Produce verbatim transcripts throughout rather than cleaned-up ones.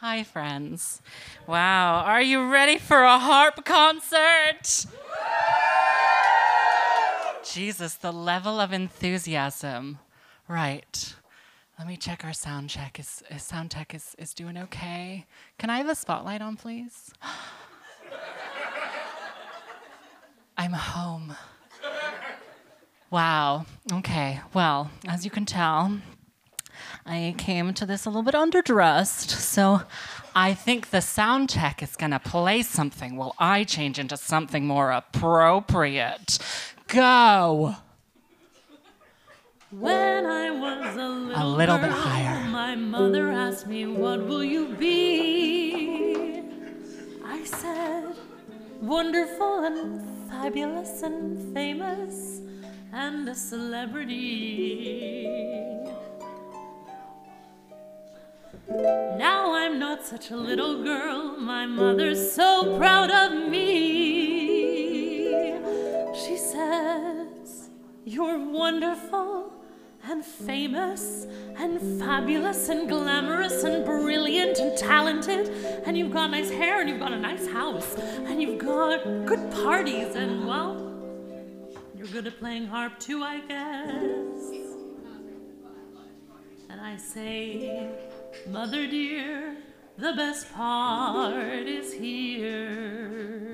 Hi, friends. Wow, are you ready for a harp concert? Jesus, the level of enthusiasm. Right. Let me check our sound check. Is, is sound tech is, is doing okay? Can I have the spotlight on, please? I'm home. Wow. Okay. Well, as you can tell, I came to this a little bit underdressed, so I think the sound tech is gonna play something while I change into something more appropriate. Go! When I was a little, A little girl, bit higher. My mother asked me, what will you be? I said, wonderful and fabulous and famous and a celebrity. Now I'm not such a little girl, my mother's so proud of me. She says, you're wonderful and famous and fabulous and glamorous and brilliant and talented, and you've got nice hair and you've got a nice house and you've got good parties and, well, you're good at playing harp too, I guess. And I say, Mother dear, the best part is here.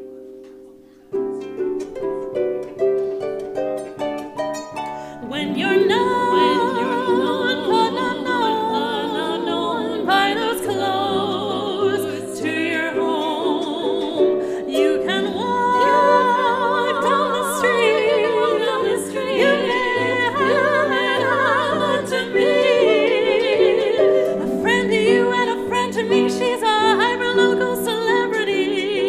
When you're known, when you're known, but not known, not known by those close to your home, you can walk down the street, down the street, you may have to meet a friend to you and a friend to me. She's a hyper-local celebrity.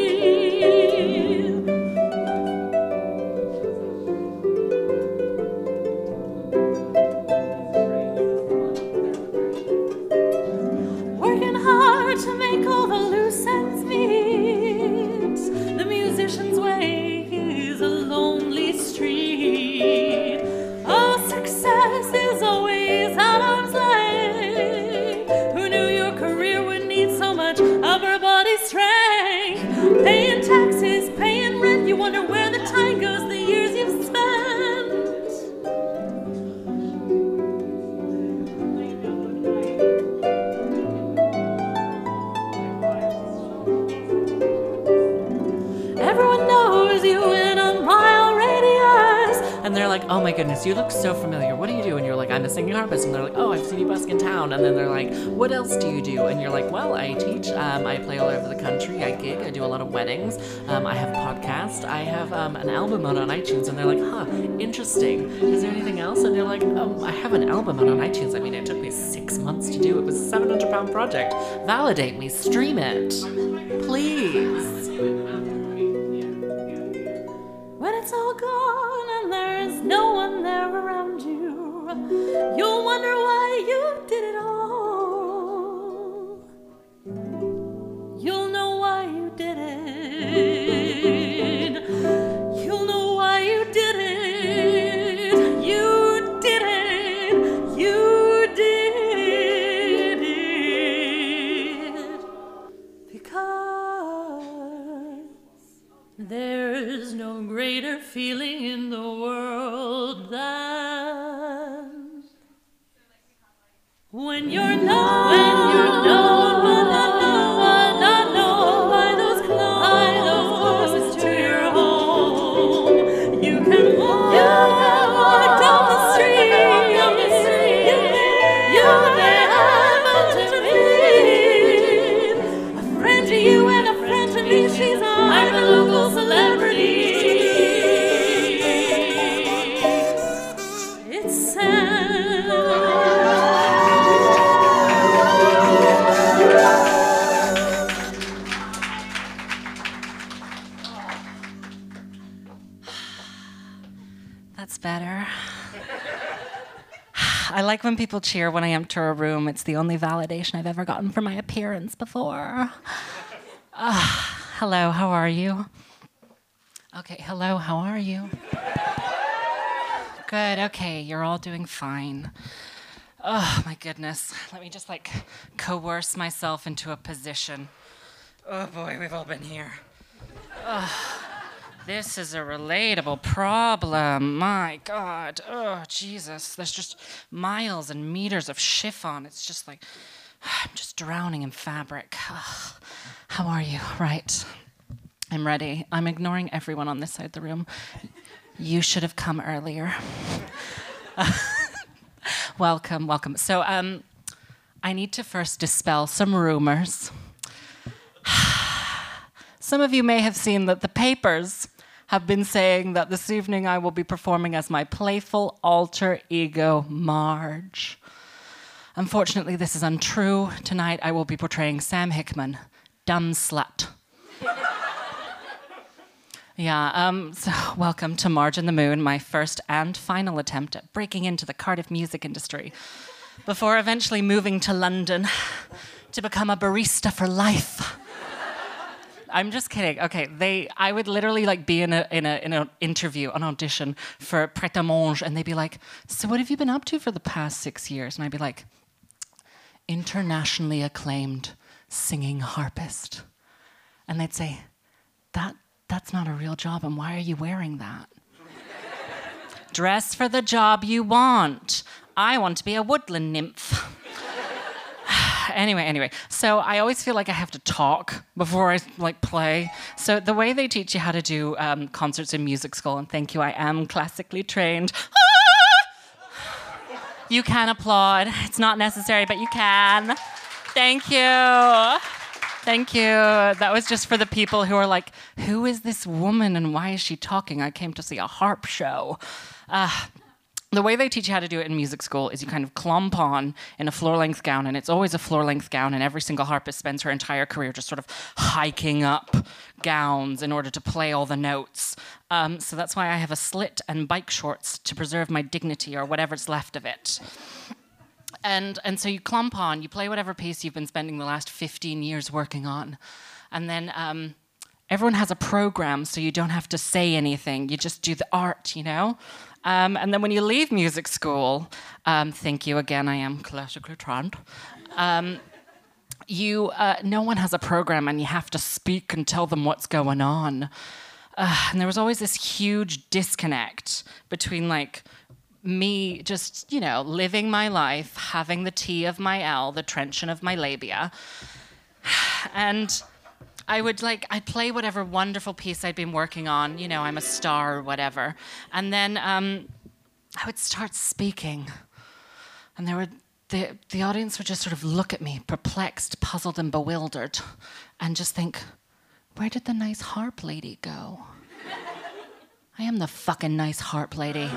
Working hard to make all the loose ends meet. The musician's way is a lonely street. Oh, success is always at arm's length. Who knew your career would need so much upper body strength? Paying taxes, paying rent, you wonder where the time goes, the years you've spent. Everyone knows you in a mile radius. And they're like, oh my goodness, you look so familiar. What do you do? And you're like, I'm a singing harpist. And they're like, oh, I've seen you busk in town. And then they're like, what else do you do? And you're like, well, I teach. Um, I play all over the country. I gig. I do a lot of weddings. Um, I have a podcast. I have um, an album out on iTunes. And they're like, huh, interesting. Is there anything else? And you're like, um, I have an album out on iTunes. I mean, it took me six months to do. It was a seven hundred pound project. Validate me. Stream it. Please. When it's all gone and there's no one there around you, you'll wonder why you did it all. You'll know why you did it. You'll know why you did it. You did it. You did it. Because there's no greater feeling in the world than when you're known, when you're known, but not known, but not known by those close, by those closest to your home. You can walk, you can walk down the street, down the street. You may, you may happen to meet a friend to you and a friend to me. She's a hyper-local celebrity. It's sad. That's better. I like when people cheer when I enter a room. It's the only validation I've ever gotten for my appearance before. Uh, hello, how are you? Okay, hello, how are you? Good, okay, you're all doing fine. Oh, my goodness. Let me just, like, coerce myself into a position. Oh, boy, we've all been here. Oh, this is a relatable problem. My God. Oh, Jesus. There's just miles and meters of chiffon. It's just like, I'm just drowning in fabric. Oh, how are you? Right. I'm ready. I'm ignoring everyone on this side of the room. You should have come earlier. Welcome, welcome. So um, I need to first dispel some rumors. Some of you may have seen that the papers have been saying that this evening I will be performing as my playful alter ego, Marge. Unfortunately, this is untrue. Tonight I will be portraying Sam Hickman, dumb slut. Yeah, um, so welcome to Marge and the Moon, my first and final attempt at breaking into the Cardiff music industry before eventually moving to London to become a barista for life. I'm just kidding. Okay, they, I would literally like be in a in a in an interview, an audition for Pret a Manger, and they'd be like, "So what have you been up to for the past six years?" And I'd be like, "Internationally acclaimed singing harpist," and they'd say, "That." That's not a real job, and why are you wearing that? Dress for the job you want. I want to be a woodland nymph. anyway, anyway. So I always feel like I have to talk before I like play. So the way they teach you how to do um, concerts in music school, and thank you, I am classically trained. You can applaud. It's not necessary, but you can. Thank you. Thank you. That was just for the people who are like, who is this woman and why is she talking? I came to see a harp show. Uh, the way they teach you how to do it in music school is you kind of clomp on in a floor-length gown, and it's always a floor-length gown, and every single harpist spends her entire career just sort of hiking up gowns in order to play all the notes. Um, so that's why I have a slit and bike shorts to preserve my dignity or whatever's left of it. And and so you clomp on, you play whatever piece you've been spending the last fifteen years working on. And then um, everyone has a program, so you don't have to say anything. You just do the art, you know? Um, and then when you leave music school, um, thank you again, I am classically trained. Um, you, uh, no one has a program, and you have to speak and tell them what's going on. Uh, and there was always this huge disconnect between, like, me just, you know, living my life, having the T of my L, the trenchant of my labia. And I would, like, I'd play whatever wonderful piece I'd been working on, you know, I'm a star or whatever. And then um, I would start speaking. And there would, the, the audience would just sort of look at me, perplexed, puzzled, and bewildered, and just think, where did the nice harp lady go? I am the fucking nice harp lady.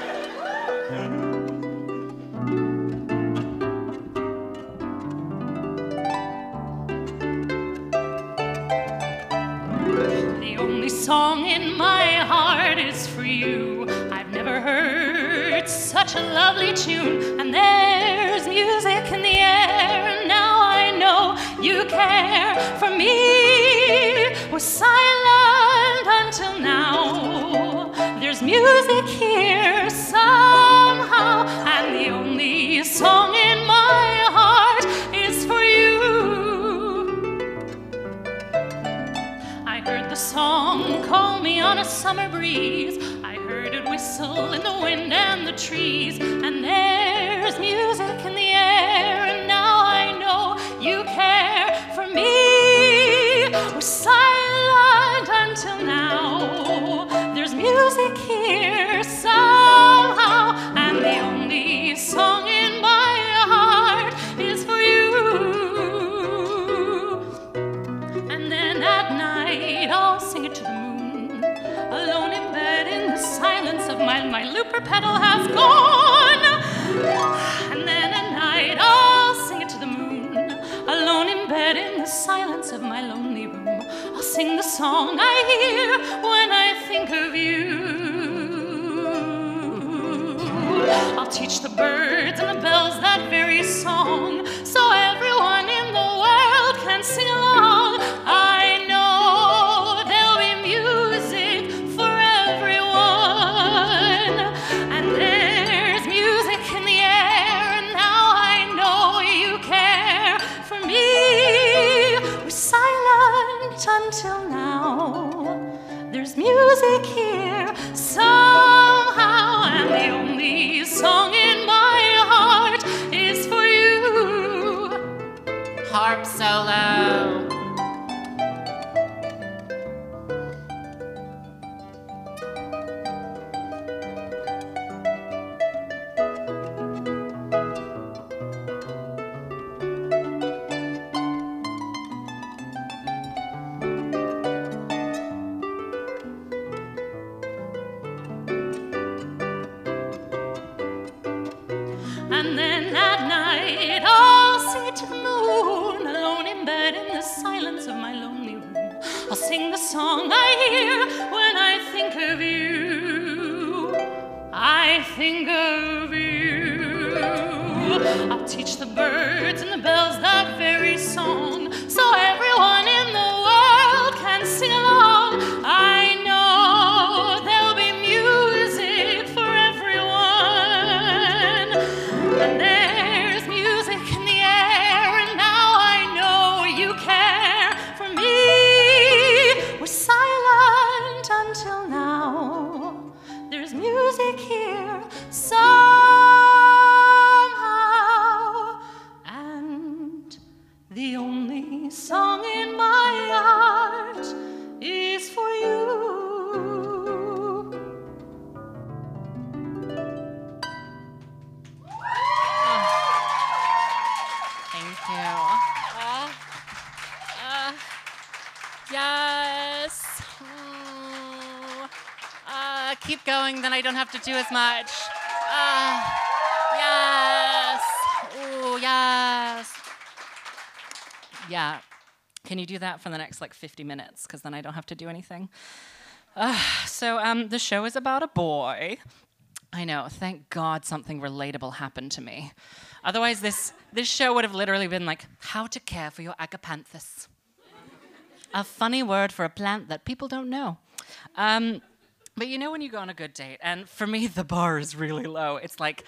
The only song in my heart is for you. I've never heard such a lovely tune. And there's music in the air, and now I know you care for me. Was silent until now. There's music here somehow, and the only song in my heart is for you. I heard the song call me on a summer breeze. I heard it whistle in the wind and the trees. And there's music in the air, and now I know you care for me. We're silent until now. There's music here somehow, and the only song in my heart is for you. And then at night I'll sing it to the moon, alone in bed in the silence of my, my looper pedal has gone. And then at night I'll sing it to the moon, alone in bed in the silence of my lonely room. I'll sing the song I hear when I think of you. I'll teach the birds and the bells that very song, so everyone in the world can sing along. I know there'll be music for everyone, and there's music in the air, and now until now. There's music here somehow, and the only song in my heart is for you. Harp solo. And then at night I'll sing it to the moon, alone in bed in the silence of my lonely room. I'll sing the song I hear when I think of you. I think of you. I'll teach the birds and the bells that very song, so everyone in the world can sing along. I know there'll be music for everyone. And there's music in the air, and now I know you care for me. We're silent until now. There's music here somehow, and the only song in my heart is for you. Thank you. Uh, uh, yes. Oh. Uh, keep going, then I don't have to do as much. Uh, yes. Ooh, yes. Yeah. Can you do that for the next like fifty minutes? Because then I don't have to do anything. Uh, so um, the show is about a boy. I know, thank God something relatable happened to me. Otherwise, this, this show would have literally been like, how to care for your agapanthus. A funny word for a plant that people don't know. Um, but you know when you go on a good date, and for me, the bar is really low. It's like,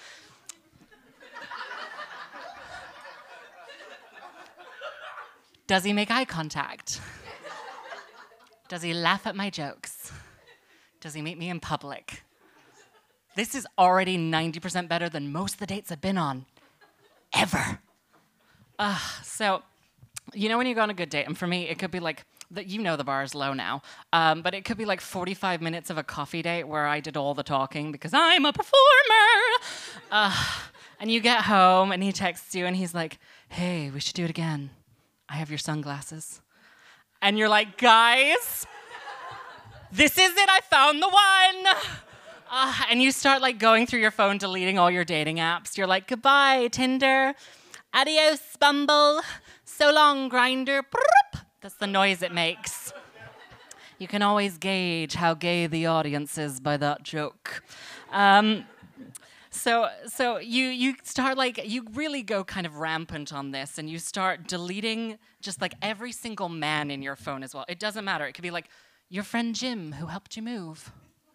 does he make eye contact? Does he laugh at my jokes? Does he meet me in public? This is already ninety percent better than most of the dates I've been on, ever. Uh, so, you know when you go on a good date, and for me, it could be like, the, you know the bar is low now, um, but it could be like forty-five minutes of a coffee date where I did all the talking because I'm a performer. Uh, and you get home, and he texts you, and he's like, hey, we should do it again. I have your sunglasses. And you're like, guys, this is it, I found the one. Uh, and you start like going through your phone, deleting all your dating apps. You're like, goodbye, Tinder. Adios, Bumble. So long, Grindr. That's the noise it makes. You can always gauge how gay the audience is by that joke. Um, so so you, you start like, you really go kind of rampant on this, and you start deleting just like every single man in your phone as well. It doesn't matter. It could be like your friend Jim who helped you move.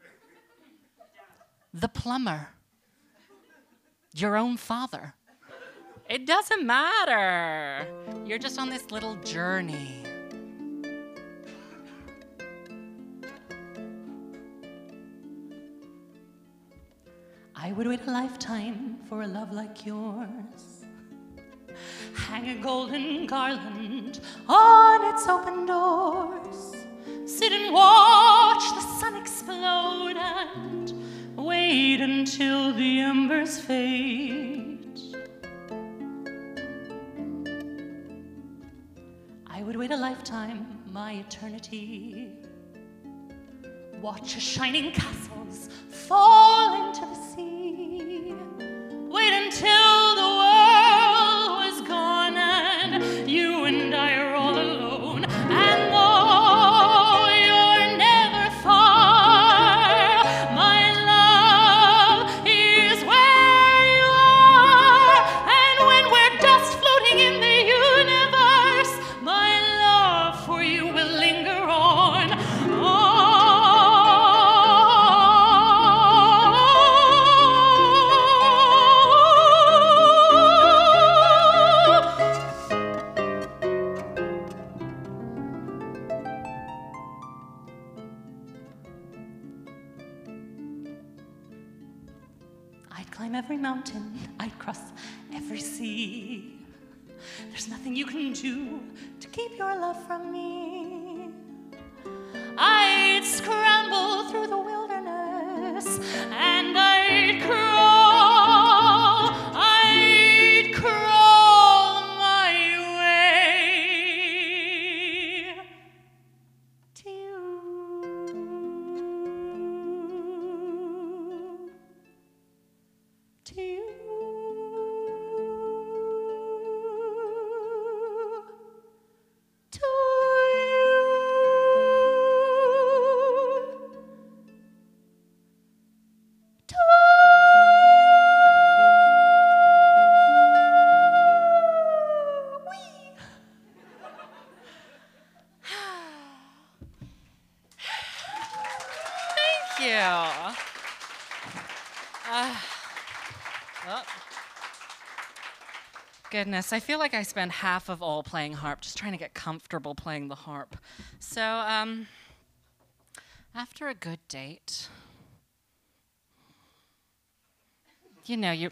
The plumber, your own father. It doesn't matter. You're just on this little journey. I would wait a lifetime for a love like yours. Hang a golden garland on its open doors. Sit and watch the sun explode and wait until the embers fade. I would wait a lifetime, my eternity. Watch your shining castles fall into the sea. Wait until the world was gone and you and I are all alone. And though you're never far, my love is where you are. And when we're dust floating in the universe, my love for you will linger on. Oh, every sea. There's nothing you can do to keep your love from me. I'd scramble through the wilderness and I'd crawl, I'd crawl my way to you. To you. To Thank you. Uh, oh. Goodness, I feel like I spend half of all playing harp just trying to get comfortable playing the harp. So, um, after a good date, you know, you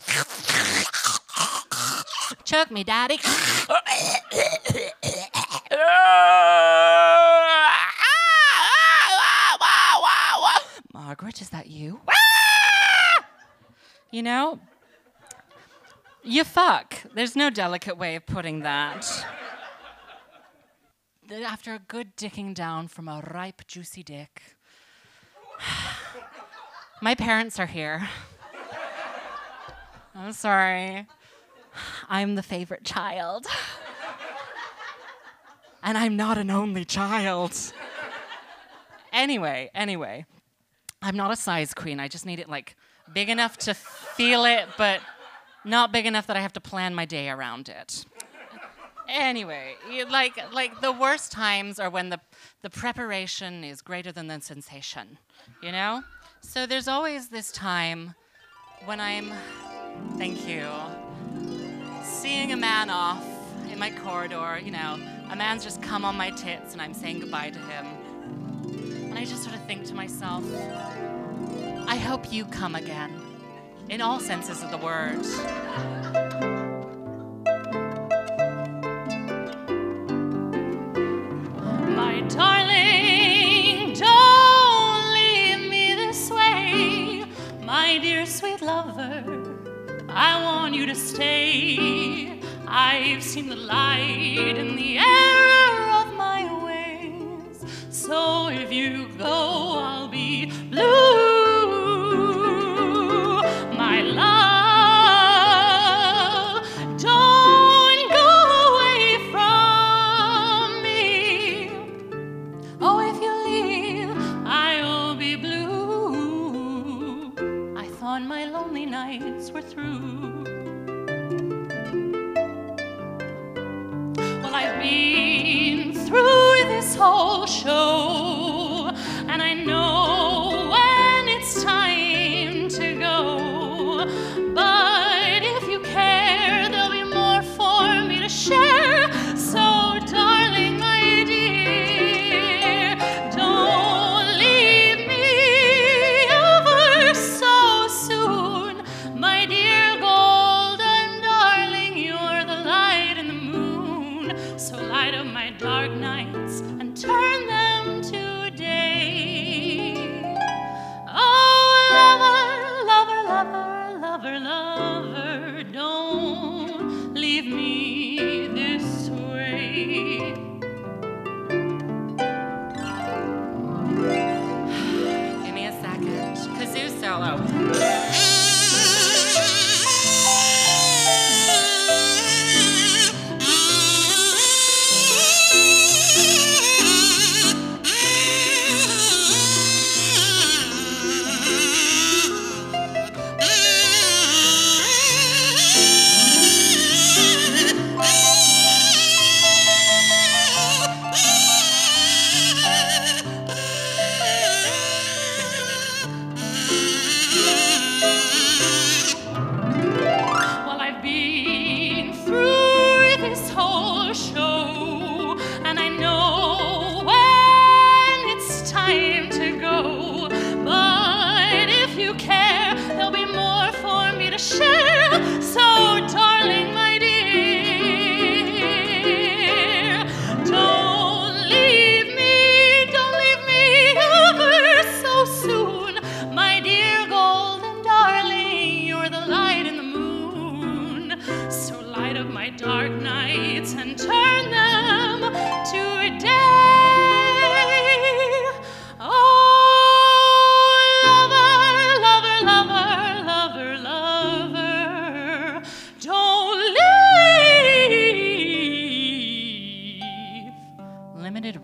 choke me, daddy. Margaret, is that you? You know, you fuck. There's no delicate way of putting that. After a good dicking down from a ripe, juicy dick. My parents are here. I'm sorry. I'm the favorite child. And I'm not an only child. Anyway, anyway. I'm not a size queen. I just need it, like, big enough to feel it, but not big enough that I have to plan my day around it. Anyway, you, like, like the worst times are when the, the preparation is greater than the sensation, you know? So there's always this time when I'm, thank you, seeing a man off in my corridor, you know, a man's just come on my tits and I'm saying goodbye to him. And I just sort of think to myself, I hope you come again, in all senses of the word. My darling, don't leave me this way. My dear sweet lover, I want you to stay. I've seen the light in the error of my ways. So if you go, I'll be blue. My love, don't go away from me. Oh, if you leave, I'll be blue. I thought my lonely nights were through. Well, I've been through this whole show, and I know when it's time to go. But if you care, there'll be more for me to share. So, darling, my dear, don't leave me ever so soon. My dear golden darling, you're the light and the moon. So light up my dark nights and turn them to day. Oh, lover, lover, lover, lover, lover, don't leave me this way. Give me a second. Kazoo solo.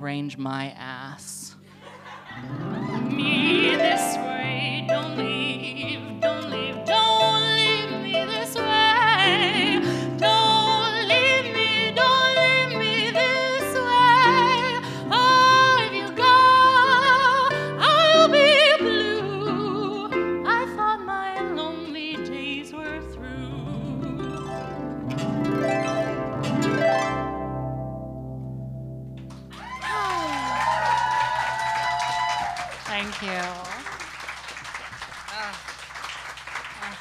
arrange my ass. Me this way, don't leave, don't leave, don't leave me this way. Don't leave me, don't leave me this way. Oh, if you go, I'll be blue. I thought my lonely days were through. Thank you. Uh, uh.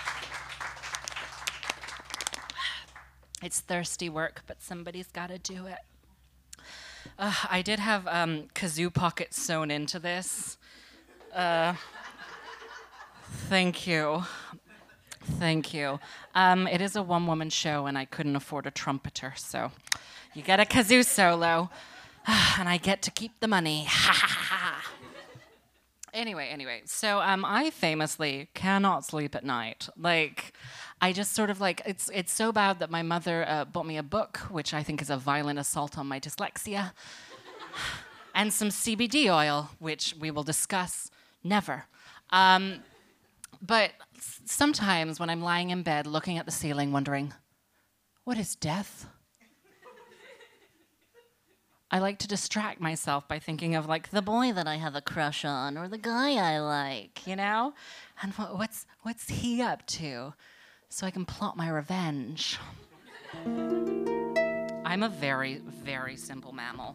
It's thirsty work, but somebody's got to do it. Uh, I did have um, kazoo pockets sewn into this. Uh, thank you. Thank you. Um, it is a one-woman show, and I couldn't afford a trumpeter, so you get a kazoo solo, and I get to keep the money. Ha ha ha. Anyway, anyway, so um, I famously cannot sleep at night. Like, I just sort of like, it's it's so bad that my mother uh, bought me a book, which I think is a violent assault on my dyslexia, and some C B D oil, which we will discuss never. Um, but s- sometimes when I'm lying in bed looking at the ceiling wondering, what is death? I like to distract myself by thinking of like the boy that I have a crush on or the guy I like, you know? And what, what's what's he up to? So I can plot my revenge. I'm a very, very simple mammal.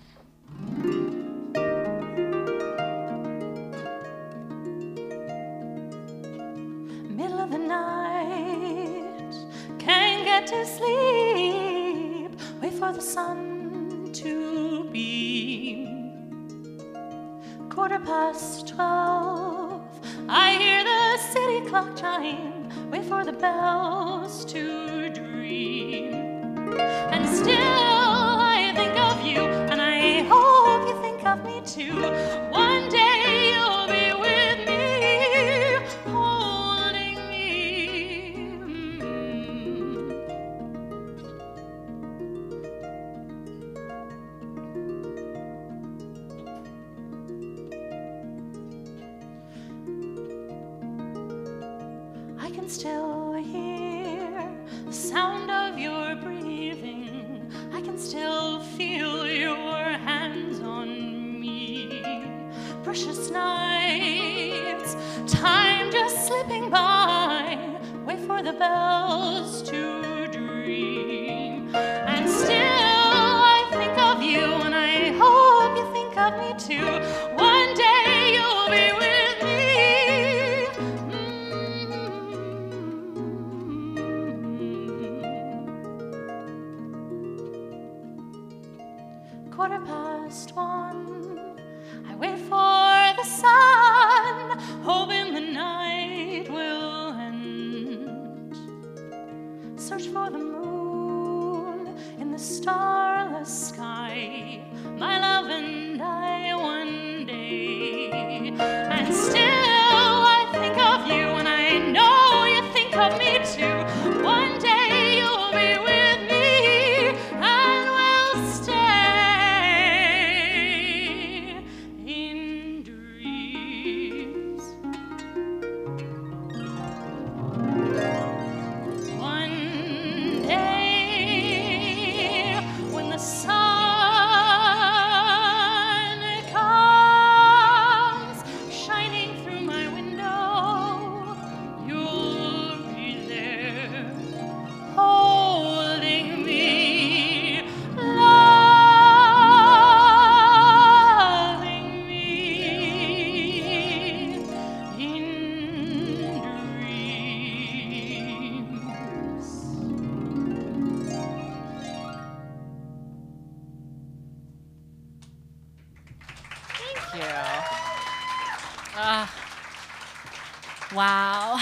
Middle of the night, can't get to sleep. Wait for the sun to beam. Quarter past twelve, I hear the city clock chime. Wait for the bells to dream. And still I think of you, and I hope you think of me too. One day you'll be with me, holding me. Mm. I can still hear the sound of your breathing. I can still feel your hands on me. Precious nights, time just slipping by. Wait for the bells to dream. And still I think of you, and I hope you think of me too. One day you'll be with me. Quarter past one, I wait for the sun, hoping the night will end. Search for the moon in the starless sky, my love and I one day. And still I think of you, and I know you think of me too. One day you'll be with me, and we'll stay in dreams. One day when the sun comes shining through my window, you'll be there holding me, loving me in dreams. Thank you. Uh, wow.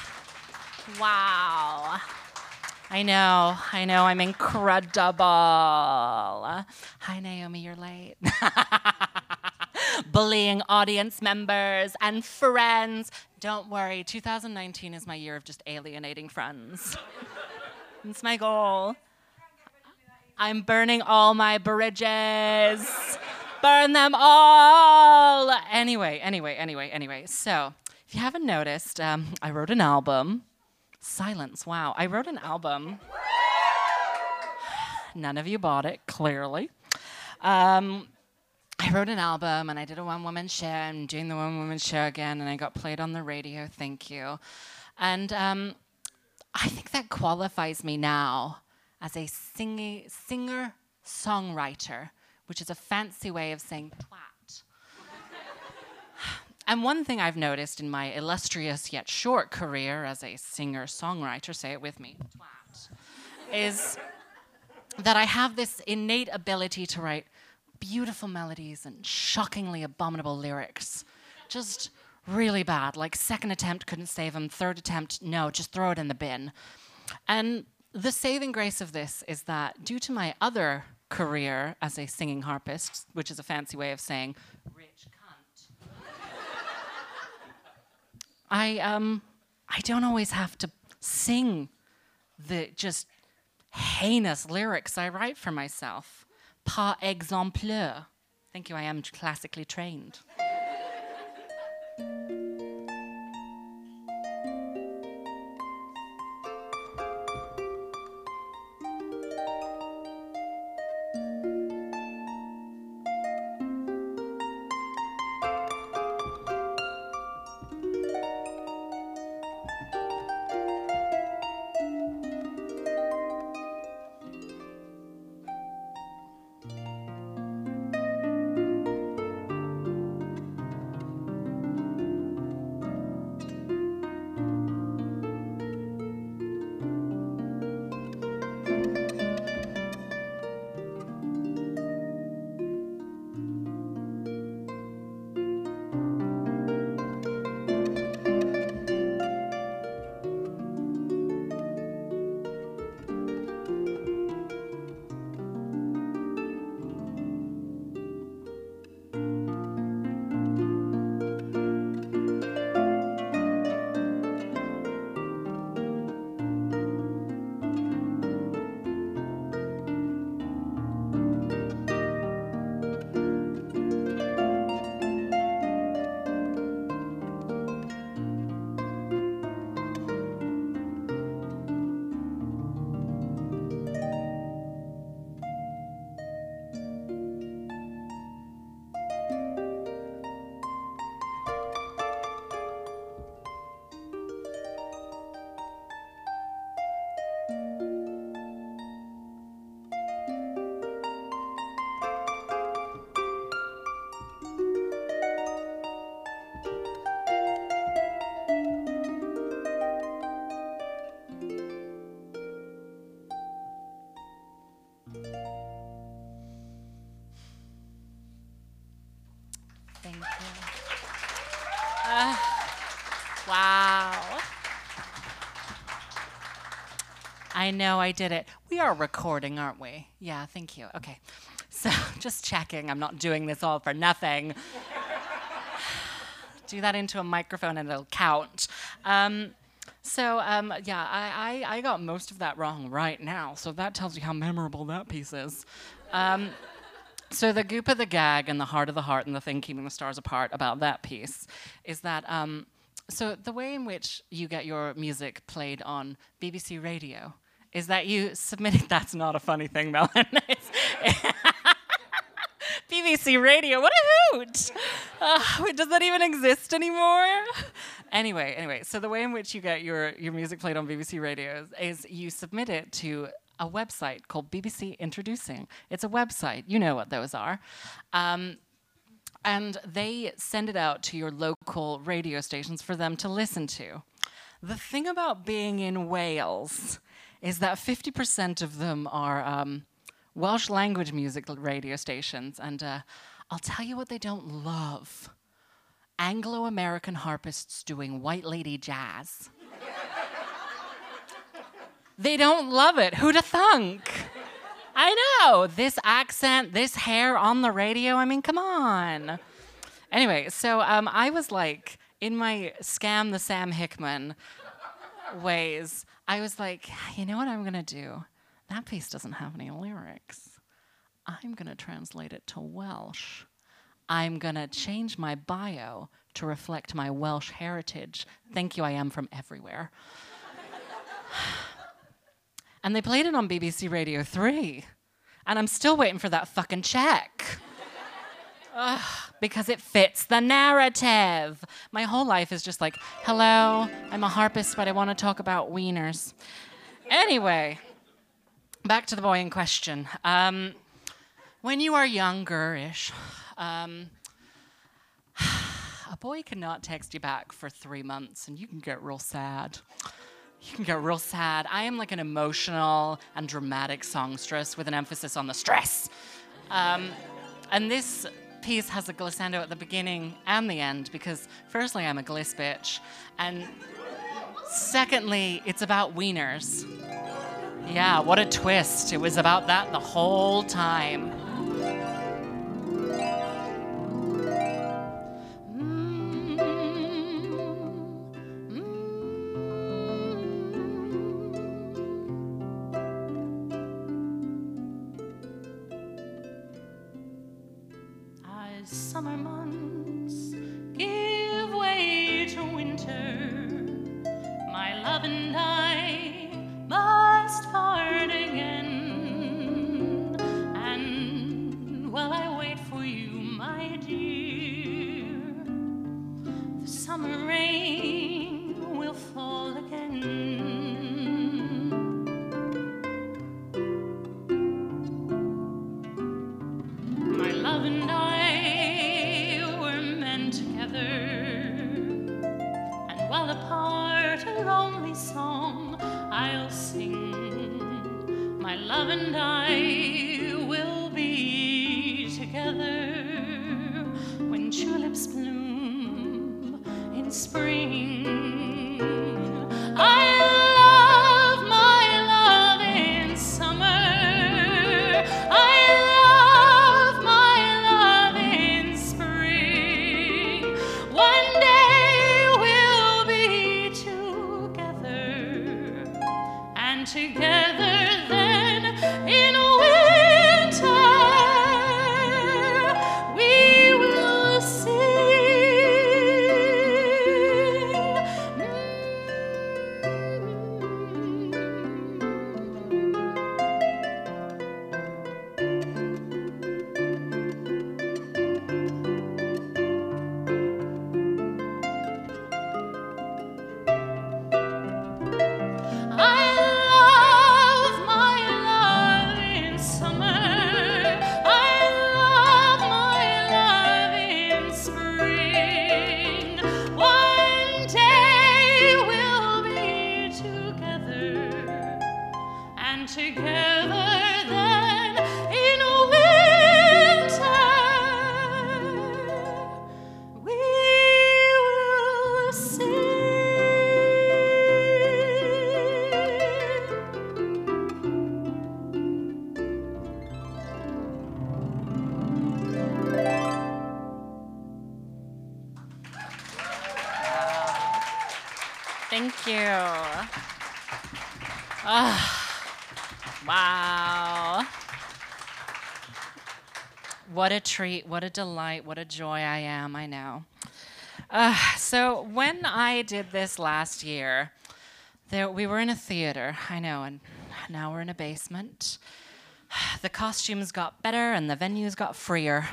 Wow. I know, I know, I'm incredible. Hi, Naomi, you're late. Bullying audience members and friends. Don't worry, two thousand nineteen is my year of just alienating friends. It's my goal. I'm burning all my bridges. Burn them all. Anyway, anyway, anyway, anyway. So, if you haven't noticed, um, I wrote an album. Silence, wow. I wrote an album. None of you bought it, clearly. Um, I wrote an album and I did a one-woman show. I'm doing the one-woman show again and I got played on the radio, thank you. And um, I think that qualifies me now as a sing singer-songwriter, which is a fancy way of saying twat. And one thing I've noticed in my illustrious yet short career as a singer-songwriter, say it with me, twat, is that I have this innate ability to write beautiful melodies and shockingly abominable lyrics. Just really bad, like second attempt couldn't save them, third attempt, no, just throw it in the bin. And the saving grace of this is that due to my other career as a singing harpist, which is a fancy way of saying rich cunt, I, um, I don't always have to sing the just heinous lyrics I write for myself. Par exemple. Thank you, I am classically trained. Thank you. Uh, wow. I know I did it. We are recording, aren't we? Yeah, thank you. Okay. So just checking. I'm not doing this all for nothing. Do that into a microphone and it'll count. Um, so um, yeah, I, I, I got most of that wrong right now. So that tells you how memorable that piece is. Um, So the goop of the gag and the heart of the heart and the thing keeping the stars apart about that piece is that, um, so the way in which you get your music played on B B C Radio is that you submit, that's not a funny thing, Melon. B B C Radio, what a hoot! Uh, wait, does that even exist anymore? Anyway, anyway, so the way in which you get your, your music played on B B C Radio is, is you submit it to a website called B B C Introducing. It's a website, you know what those are. Um, and they send it out to your local radio stations for them to listen to. The thing about being in Wales is that fifty percent of them are um, Welsh language music radio stations. And uh, I'll tell you what they don't love. Anglo-American harpists doing white lady jazz. They don't love it. Who'da thunk? I know. This accent, this hair on the radio. I mean, come on. Anyway, so um, I was like, in my scam the Sam Hickman ways, I was like, you know what I'm going to do? That piece doesn't have any lyrics. I'm going to translate it to Welsh. I'm going to change my bio to reflect my Welsh heritage. Thank you, I am from everywhere. And they played it on B B C Radio three. And I'm still waiting for that fucking check. Ugh, because it fits the narrative. My whole life is just like, hello, I'm a harpist, but I want to talk about wieners. Anyway, back to the boy in question. Um, when you are younger-ish, um, a boy cannot text you back for three months, and you can get real sad. You can get real sad. I am like an emotional and dramatic songstress with an emphasis on the stress. Um, and this piece has a glissando at the beginning and the end because, firstly, I'm a gliss bitch, and secondly, it's about wieners. Yeah, what a twist. It was about that the whole time. Summer months give way to winter. My love and I must part again. And while I wait for you, my dear, the summer rain will fall again. My love and I and while apart a lonely song I'll sing, my love and I will be together when tulips bloom in spring. I love my love in summer. I love my love in spring. One day we'll be together, and together then in winter we will sing. Thank you. Oh, wow. What a treat, what a delight, what a joy I am, I know. Uh, so when I did this last year, there, we were in a theater, I know, and now we're in a basement. The costumes got better and the venues got freer.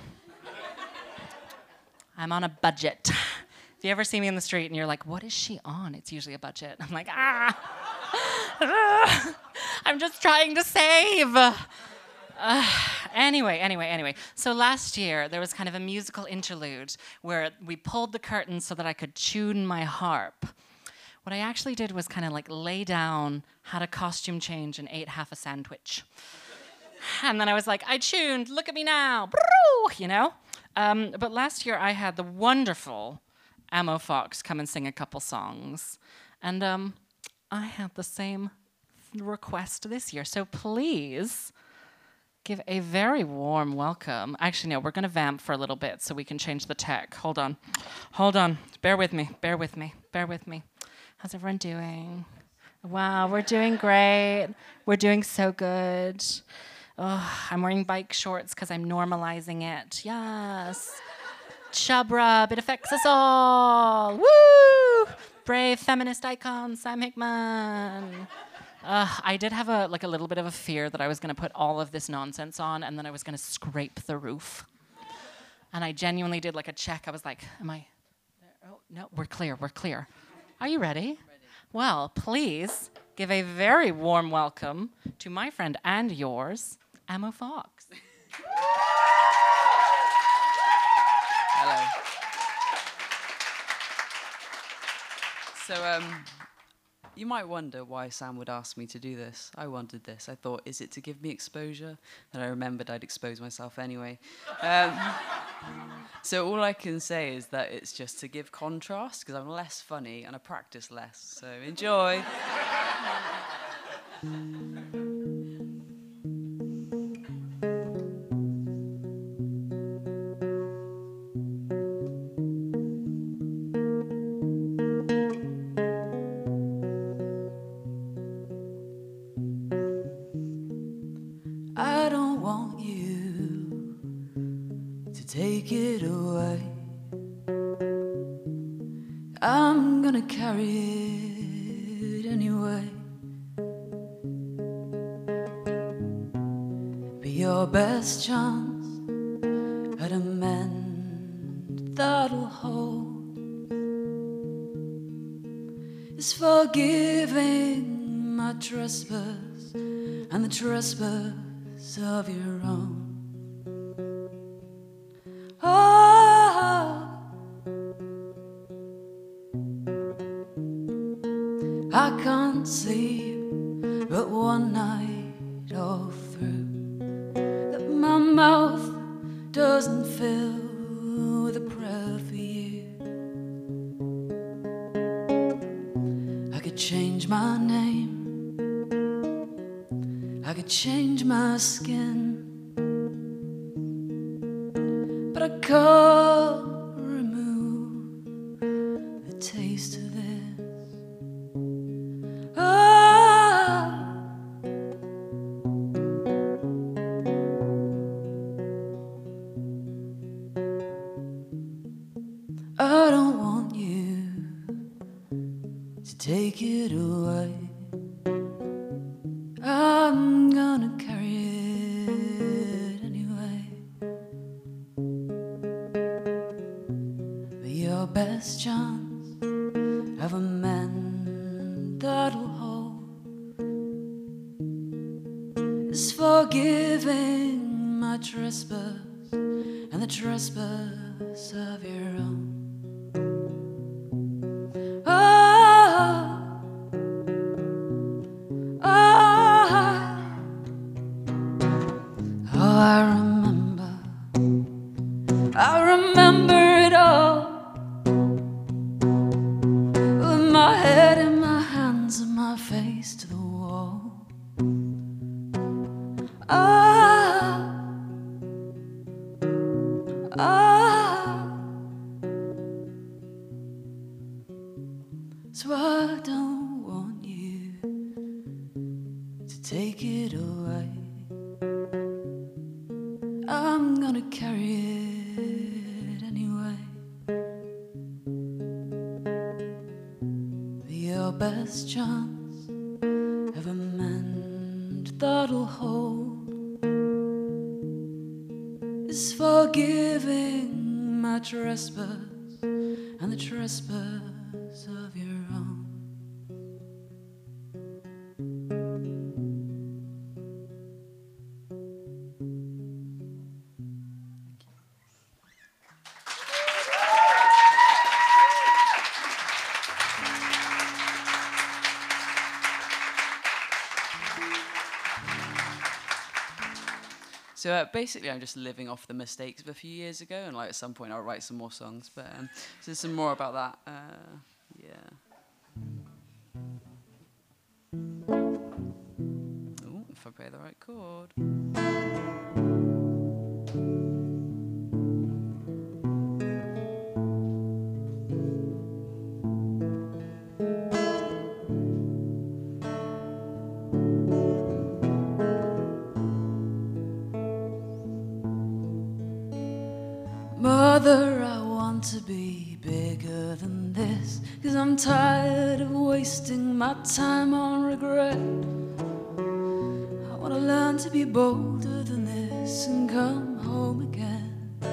I'm on a budget. If you ever see me in the street and you're like, what is she on? It's usually a budget. I'm like, ah, ah I'm just trying to save. Uh, anyway, anyway, anyway. So last year, there was kind of a musical interlude where we pulled the curtain so that I could tune my harp. What I actually did was kind of like lay down, had a costume change, and ate half a sandwich. And then I was like, I tuned, look at me now, you know? Um, but last year, I had the wonderful Ammo Fox come and sing a couple songs. And um, I had the same request this year. So please give a very warm welcome. Actually, no, we're going to vamp for a little bit so we can change the tech. Hold on. Hold on. Bear with me. Bear with me. Bear with me. How's everyone doing? Wow, we're doing great. We're doing so good. Ugh, I'm wearing bike shorts because I'm normalizing it. Yes. Chub rub, it affects us all. Woo! Brave feminist icon, Sam Hickman. Uh, I did have a like a little bit of a fear that I was going to put all of this nonsense on and then I was going to scrape the roof. And I genuinely did like a check. I was like, am I there? Oh, no, we're clear, we're clear. Are you ready? Ready. Well, please give a very warm welcome to my friend and yours, Ammo Fox. Hello. So, um, you might wonder why Sam would ask me to do this. I wanted this. I thought, is it to give me exposure? And I remembered I'd expose myself anyway. Um, so all I can say is that it's just to give contrast, because I'm less funny and I practice less. So enjoy. I don't want you to take it away. I'm gonna carry it anyway. Be your best chance at a mend that'll hold. Is forgiving my trespass and the trespass of your own. Oh, I can't sleep but one night all through, that my mouth doesn't fill with a prayer for you. I could change my name, I could change my skin, but I can't remove the taste of this. Oh, I don't want you to take it away. I'm gonna carry it anyway. Be your best chance of a man that'll hold. Is forgiving my trespass and the trespass of your own. I remember, I remember it all, with my head in my hands and my face to the wall. Ah, ah, so I don't want you to take it away. I'm gonna carry it anyway. Be your best chance of a mend that'll hold. Is forgiving my trespass and the trespass of your own. So uh, basically, I'm just living off the mistakes of a few years ago, and like at some point, I'll write some more songs. But um, so there's some more about that. Uh, yeah. Ooh, if I play the right chord. Mother, I want to be bigger than this, 'cause I'm tired of wasting my time on regret. I wanna learn to be bolder than this and come home again.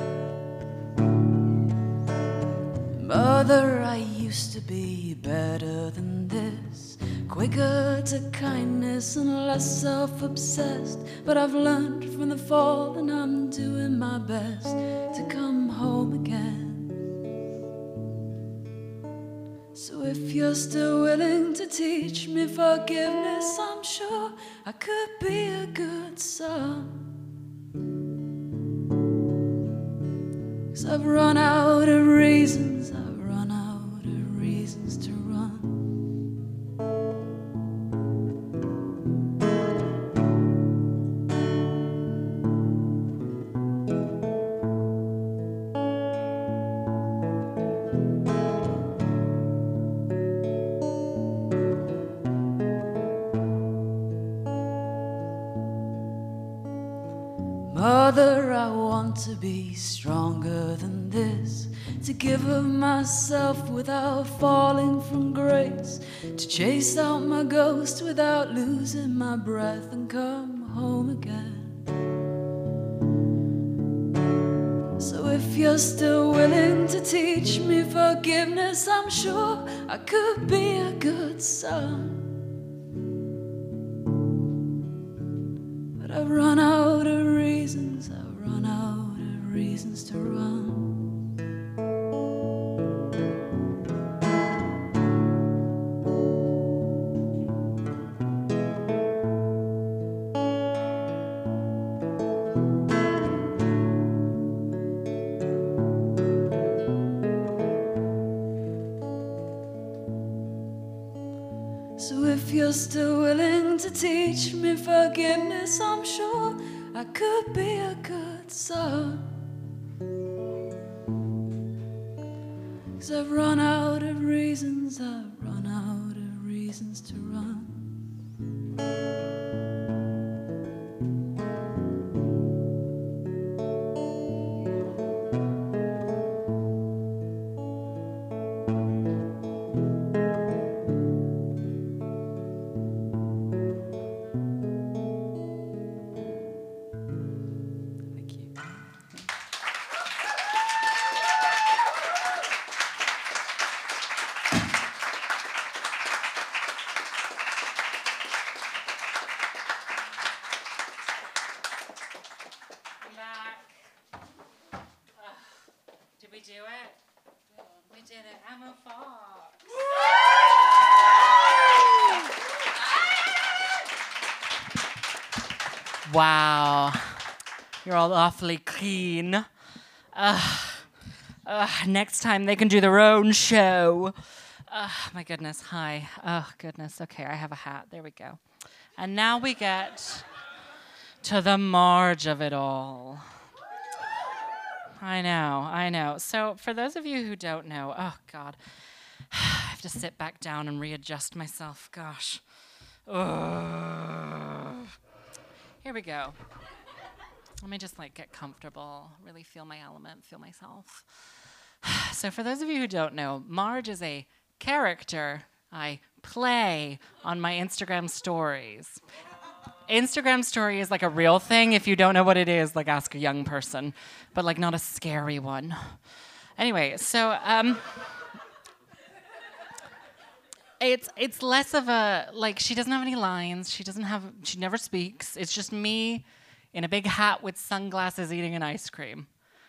Mother, I used to be better than this, quicker to kindness and less self-obsessed. But I've learned from the fall and I'm doing my best to come home again. So if you're still willing to teach me forgiveness, I'm sure I could be a good son. 'Cause I've run out of reasons, I've run out of reasons to run. Mother, I want to be stronger than this, to give of myself without falling from grace, to chase out my ghost without losing my breath and come home again. So if you're still willing to teach me forgiveness, I'm sure I could be a good son. But I've run out of reasons, I've run out of reasons to run. So if you're still willing to teach me forgiveness, I'm sure I could be a good son. 'Cause I've run out of reasons, I've run out of reasons to run. Did we do it? We did it. Emma Fox. Wow. You're all awfully keen. Uh, uh, next time they can do their own show. Uh, my goodness. Hi. Oh, goodness. Okay, I have a hat. There we go. And now we get to the marge of it all. I know, I know. So for those of you who don't know, oh God, I have to sit back down and readjust myself. Gosh. Ugh. Here we go. Let me just like get comfortable, really feel my element, feel myself. So for those of you who don't know, Marge is a character I play on my Instagram stories. Instagram story is like a real thing. If you don't know what it is, like ask a young person, but like not a scary one. Anyway, so um, it's it's less of a, like, she doesn't have any lines. She doesn't have, she never speaks. It's just me in a big hat with sunglasses eating an ice cream.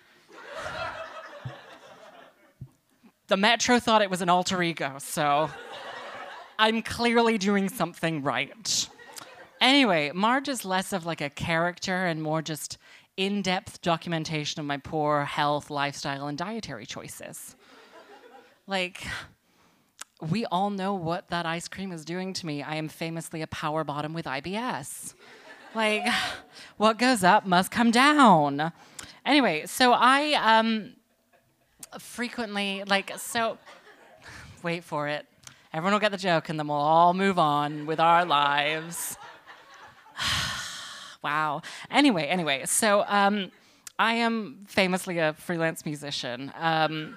The Metro thought it was an alter ego, so I'm clearly doing something right. Anyway, Marge is less of like a character and more just in-depth documentation of my poor health, lifestyle, and dietary choices. Like, we all know what that ice cream is doing to me. I am famously a power bottom with I B S. Like, what goes up must come down. Anyway, so I um, frequently, like, so, wait for it. Everyone will get the joke and then we'll all move on with our lives. Wow. Anyway, anyway, so um, I am famously a freelance musician. Um,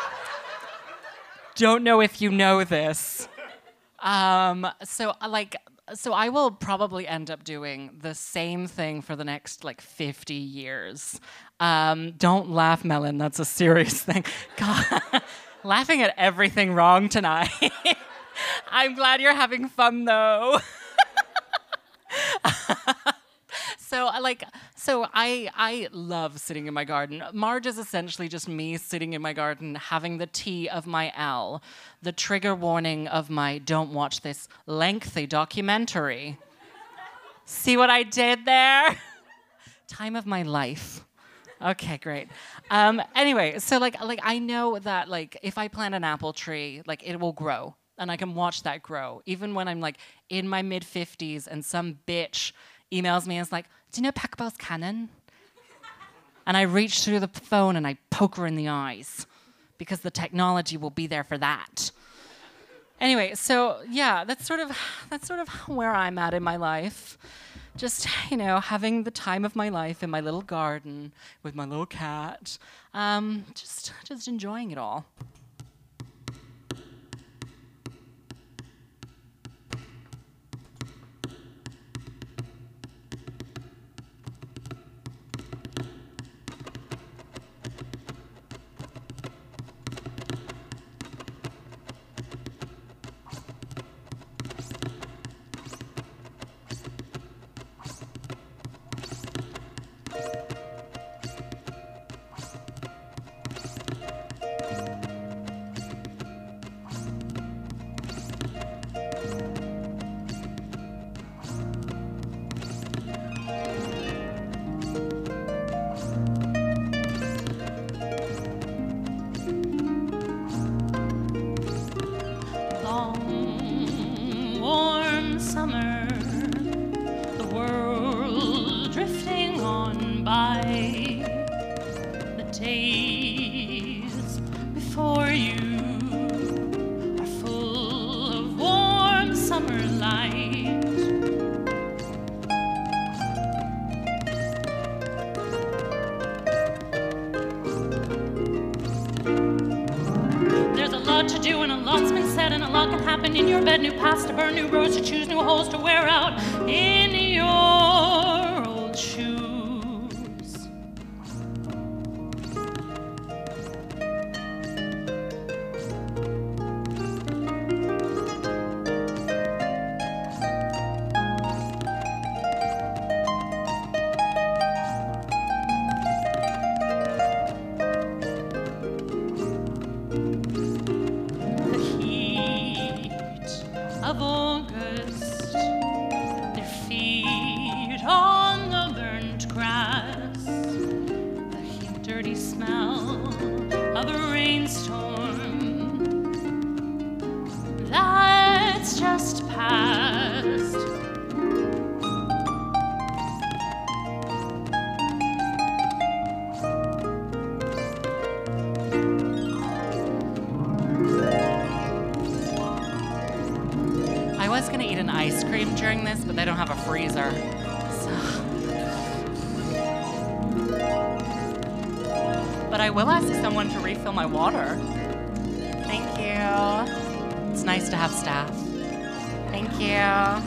don't know if you know this. Um, so, uh, like, so I will probably end up doing the same thing for the next like fifty years. Um, don't laugh, Melon. That's a serious thing. God, laughing at everything wrong tonight. I'm glad you're having fun though. So I like so I I love sitting in my garden. Marge is essentially just me sitting in my garden having the tea of my L, the trigger warning of my don't watch this lengthy documentary. See what I did there? Time of my life. Okay, great. Um, anyway, so like like I know that like if I plant an apple tree, like it will grow. And I can watch that grow. Even when I'm like in my mid fifties and some bitch emails me and is like, do you know Pachelbel's canon? And I reach through the phone and I poke her in the eyes because the technology will be there for that. Anyway, so yeah, that's sort of that's sort of where I'm at in my life. Just, you know, having the time of my life in my little garden with my little cat. Um, just just enjoying it all. In your bed, new paths to burn, new roads to choose, new holes to wear out in your old shoes. Of August, their feet on the burnt grass, the dirty smell of a rainstorm that's just passed. I was gonna eat an ice cream during this, but they don't have a freezer. So. But I will ask someone to refill my water. Thank you. It's nice to have staff. Thank you.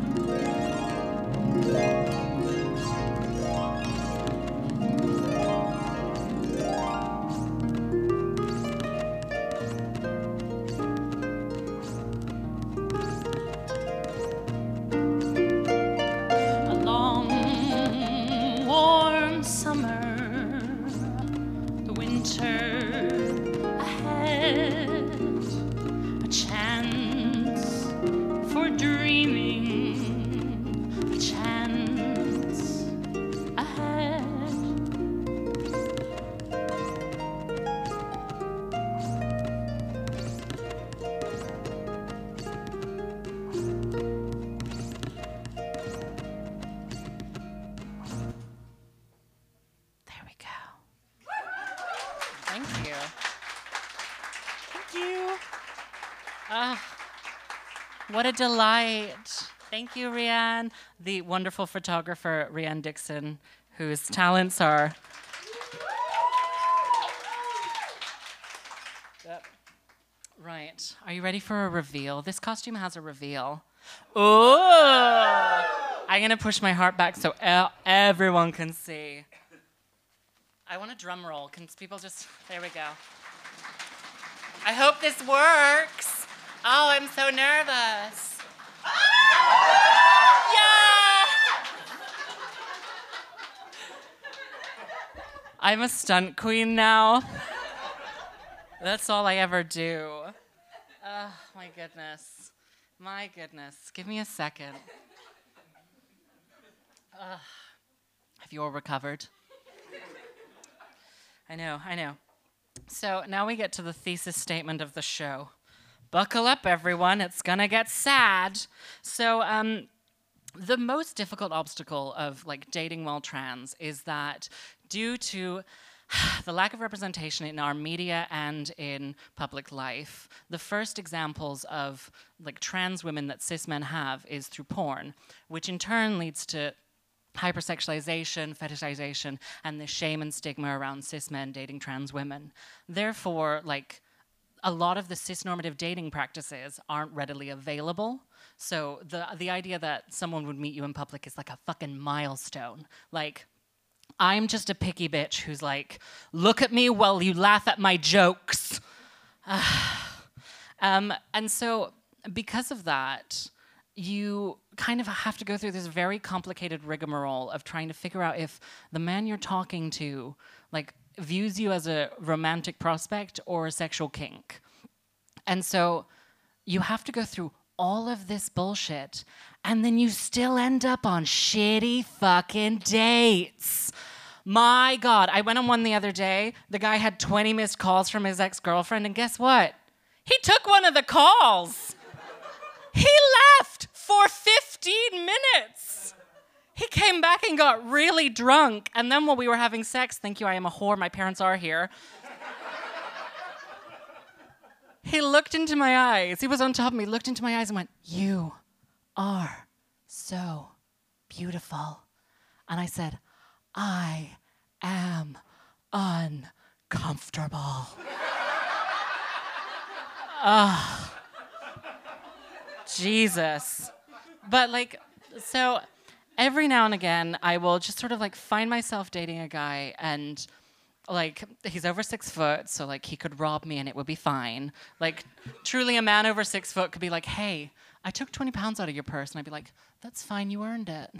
What a delight. Thank you, Rianne. The wonderful photographer, Rianne Dixon, whose talents are Yep. Right. Are you ready for a reveal? This costume has a reveal. Ooh! I'm gonna push my heart back so e- everyone can see. I want a drum roll. Can people just... There we go. I hope this works. Oh, I'm so nervous. Yeah! I'm a stunt queen now. That's all I ever do. Oh, my goodness. My goodness. Give me a second. Uh, have you all recovered? I know, I know. So now we get to the thesis statement of the show. Buckle up, everyone. It's gonna get sad. So, um, the most difficult obstacle of like dating while trans is that due to the lack of representation in our media and in public life, the first examples of like trans women that cis men have is through porn, which in turn leads to hypersexualization, fetishization, and the shame and stigma around cis men dating trans women. Therefore, like, a lot of the cis-normative dating practices aren't readily available. So the the idea that someone would meet you in public is like a fucking milestone. Like, I'm just a picky bitch who's like, look at me while you laugh at my jokes. um, and so because of that, you kind of have to go through this very complicated rigmarole of trying to figure out if the man you're talking to, like, views you as a romantic prospect or a sexual kink. And so you have to go through all of this bullshit, and then you still end up on shitty fucking dates. My God, I went on one the other day. The guy had twenty missed calls from his ex-girlfriend, and guess what? He took one of the calls. He left for fifteen minutes. He came back and got really drunk, and then while we were having sex, thank you, I am a whore, my parents are here. He looked into my eyes. He was on top of me, looked into my eyes and went, "You are so beautiful." And I said, "I am uncomfortable." Ah, Jesus. But like, so every now and again, I will just sort of like find myself dating a guy and like, he's over six foot, so like he could rob me and it would be fine. Like, truly a man over six foot could be like, "Hey, I took twenty pounds out of your purse." And I'd be like, "That's fine, you earned it."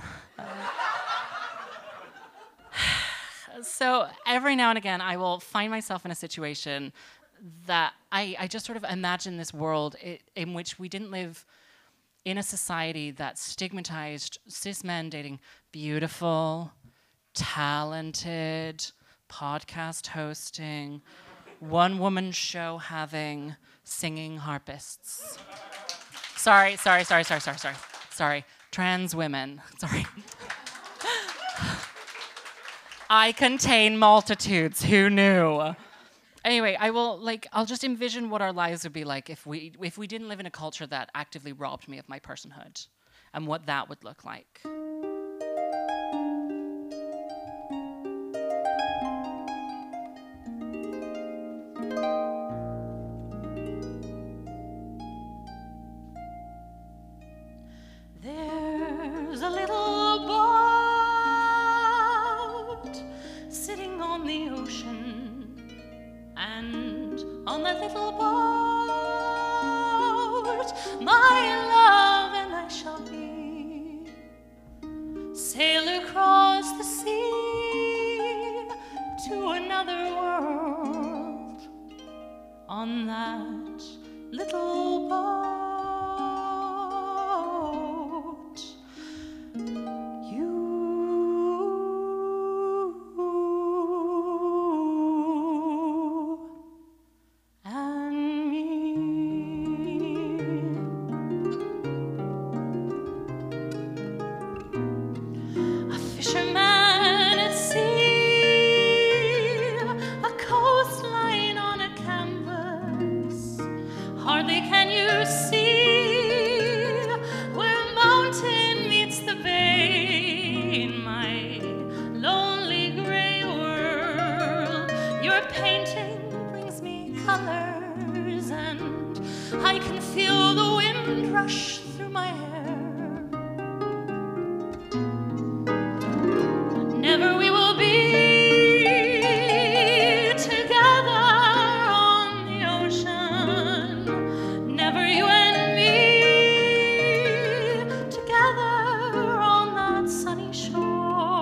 So every now and again, I will find myself in a situation that I, I just sort of imagine this world I- in which we didn't live in a society that stigmatized cis men dating beautiful, talented, podcast hosting, one-woman show having, singing harpists. Sorry, sorry, sorry, sorry, sorry, sorry, sorry. Trans women, sorry. I contain multitudes, who knew? Anyway, I will like I'll just envision what our lives would be like if we if we didn't live in a culture that actively robbed me of my personhood, and what that would look like. There's a little boat sitting on the ocean, and on that little boat, my love and I shall be. Sail across the sea to another world on that little boat. You and me. rush through my hair. Never we will be together on the ocean. Never you and me together on that sunny shore.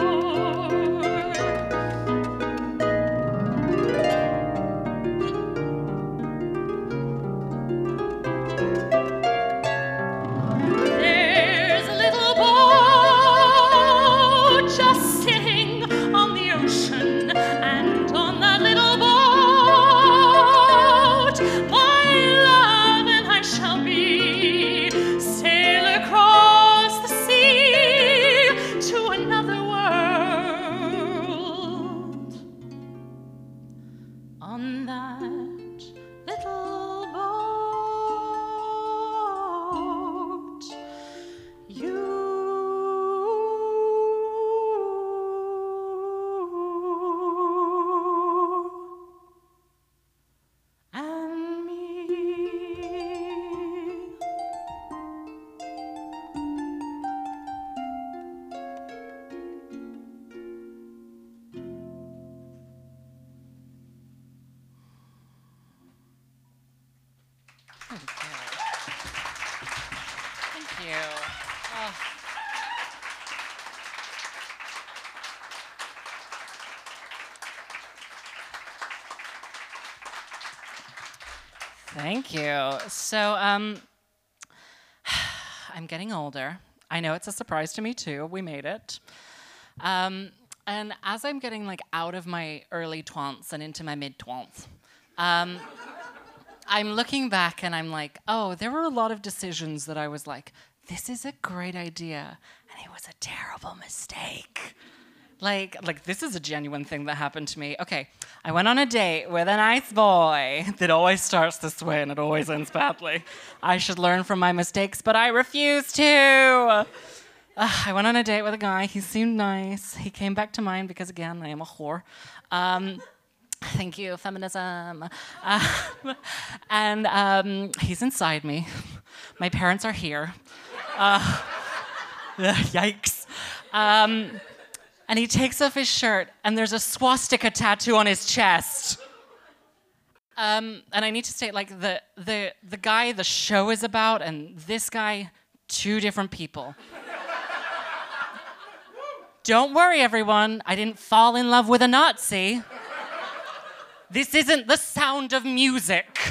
There's a little boat just sitting on the ocean, and on that little boat, my love and I shall be, sail across the sea to another world. On that little boat, you and me. Thank you. Thank you. Oh. Thank you. So, um, I'm getting older. I know it's a surprise to me too. We made it. Um, and as I'm getting like out of my early twants and into my mid twants, um, I'm looking back and I'm like, oh, there were a lot of decisions that I was like, this is a great idea, and it was a terrible mistake. Like, like this is a genuine thing that happened to me. Okay, I went on a date with a nice boy that always starts this way and it always ends badly. I should learn from my mistakes, but I refuse to. Uh, I went on a date with a guy. He seemed nice. He came back to mind because, again, I am a whore. Um, thank you, feminism. Uh, and um, he's inside me. My parents are here. Uh, yikes. Um, and he takes off his shirt, and there's a swastika tattoo on his chest. Um, and I need to state, like, the, the, the guy the show is about and this guy, two different people. Don't worry, everyone. I didn't fall in love with a Nazi. This isn't The Sound of Music.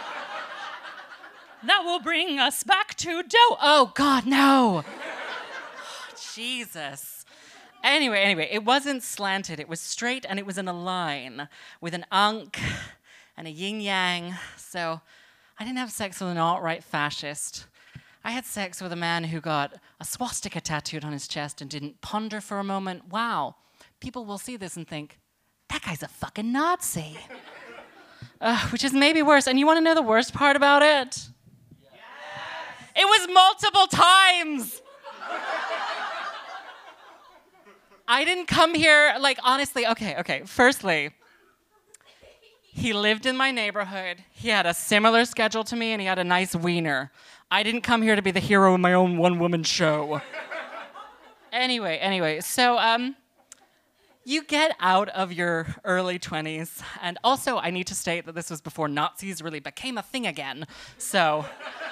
That will bring us back to dough. Oh, God, no. Jesus. Anyway, anyway, it wasn't slanted. It was straight, and it was in a line with an ankh and a yin-yang. So I didn't have sex with an alt-right fascist. I had sex with a man who got a swastika tattooed on his chest and didn't ponder for a moment, wow, people will see this and think, that guy's a fucking Nazi. Uh, which is maybe worse. And you want to know the worst part about it? Yes. It was multiple times. I didn't come here, like, honestly, okay, okay. Firstly, he lived in my neighborhood. He had a similar schedule to me, and he had a nice wiener. I didn't come here to be the hero of my own one-woman show. Anyway, anyway, so um, you get out of your early twenties, and also I need to state that this was before Nazis really became a thing again, so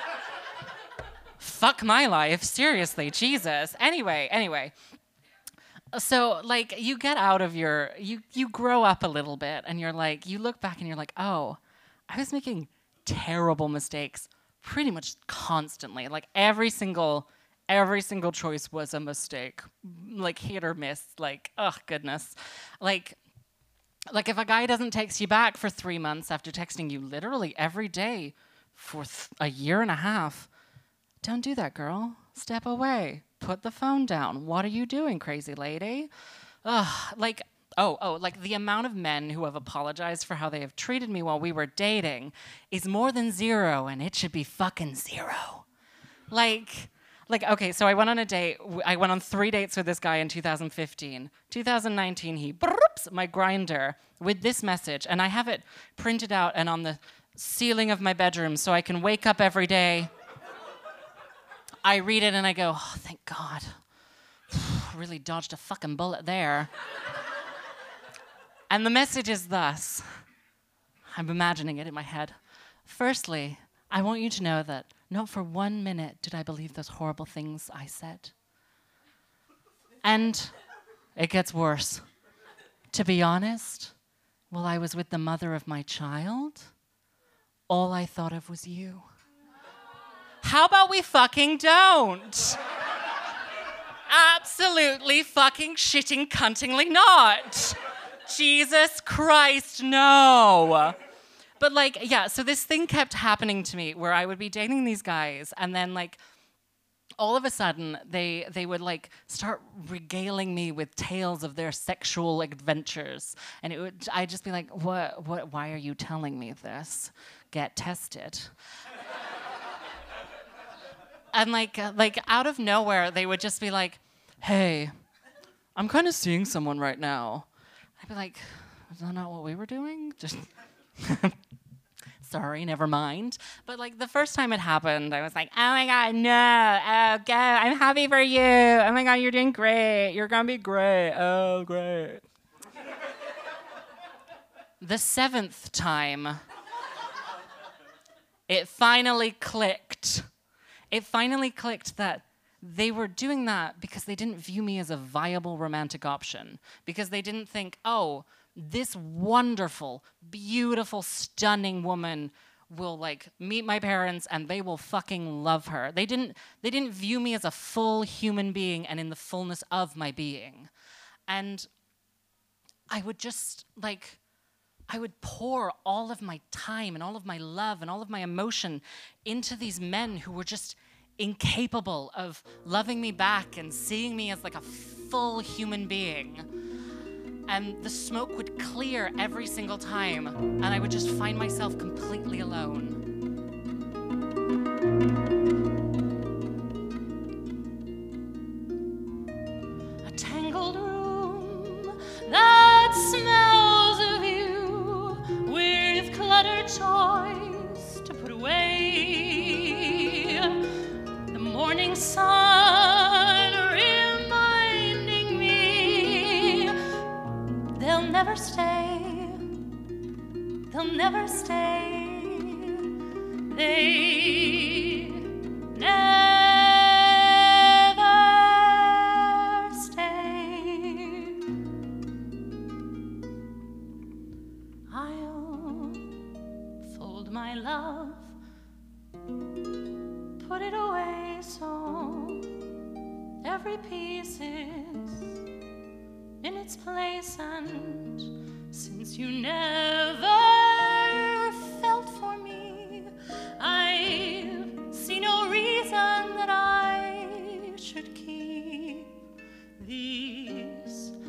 fuck my life, seriously, Jesus. Anyway, anyway. So, like, you get out of your, you, you grow up a little bit, and you're like, you look back and you're like, oh, I was making terrible mistakes pretty much constantly. Like, every single, every single choice was a mistake. Like, hit or miss, like, oh, goodness. Like, like if a guy doesn't text you back for three months after texting you literally every day for th- a year and a half, don't do that, girl. Step away. Put the phone down. What are you doing, crazy lady? Ugh, like, oh, oh, like the amount of men who have apologized for how they have treated me while we were dating is more than zero, and it should be fucking zero. Like, like, okay, so I went on a date. I went on three dates with this guy in two thousand fifteen. two thousand nineteen, he broops my grinder with this message, and I have it printed out and on the ceiling of my bedroom so I can wake up every day I read it and I go, oh, thank God. Really dodged a fucking bullet there. And the message is thus. I'm imagining it in my head. Firstly, I want you to know that not for one minute did I believe those horrible things I said. And it gets worse. To be honest, while I was with the mother of my child, all I thought of was you. How about we fucking don't? Absolutely fucking shitting cuntingly not. Jesus Christ, no. But like, yeah, so this thing kept happening to me where I would be dating these guys and then like all of a sudden they they would like start regaling me with tales of their sexual adventures. And it would I'd just be like, what what why are you telling me this? Get tested. And like uh, like out of nowhere they would just be like, hey, I'm kind of seeing someone right now. I'd be like, is that not what we were doing? Just sorry, never mind. But like the first time it happened, I was like, oh my God, no, oh go, I'm happy for you. Oh my God, you're doing great. You're gonna be great. Oh, great. The seventh time, it finally clicked. It finally clicked that they were doing that because they didn't view me as a viable romantic option. Because they didn't think, oh, this wonderful, beautiful, stunning woman will like meet my parents and they will fucking love her. They didn't they didn't view me as a full human being and in the fullness of my being. And I would just like I would pour all of my time and all of my love and all of my emotion into these men who were just incapable of loving me back and seeing me as like a full human being. And the smoke would clear every single time, and I would just find myself completely alone. A tangled room that smells of you, with cluttered toys to put away. The morning sun reminding me they'll never stay, they'll never stay, they never stay. I'll fold my love, put it away so every piece is in its place, and since you never felt for me, I see no reason that I should keep these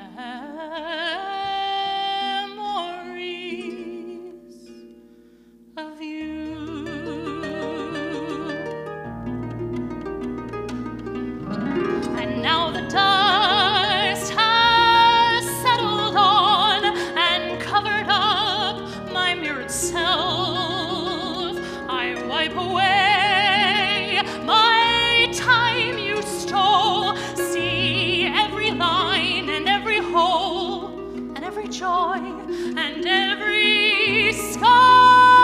memories of you. And now the dust has settled on and covered up my mirrored self. I wipe away my time you stole, see every line and every hole and every joy and every scar.